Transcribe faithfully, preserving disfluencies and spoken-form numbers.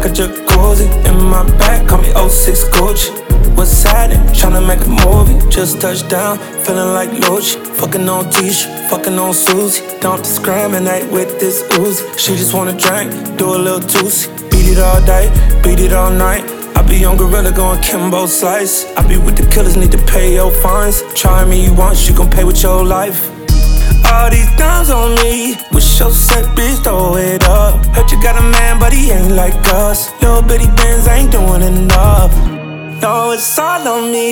a jacuzzi. In my back, call me oh six Gucci. What's happening? Tryna make a movie. Just touched down, feeling like Lucci. Fucking on Tisha, fucking on Susie. Don't discriminate with this Uzi. She just wanna drink, do a little Tootsie. Beat it all day, beat it all night. I be on Gorilla going Kimbo Slice. I be with the killers, need to pay your fines. Try me once, you gon' pay with your life. All these dimes on me, wish your set bitch throw it up. Heard you got a man, but he ain't like us. Little bitty Benz ain't doing enough. No, it's all on me.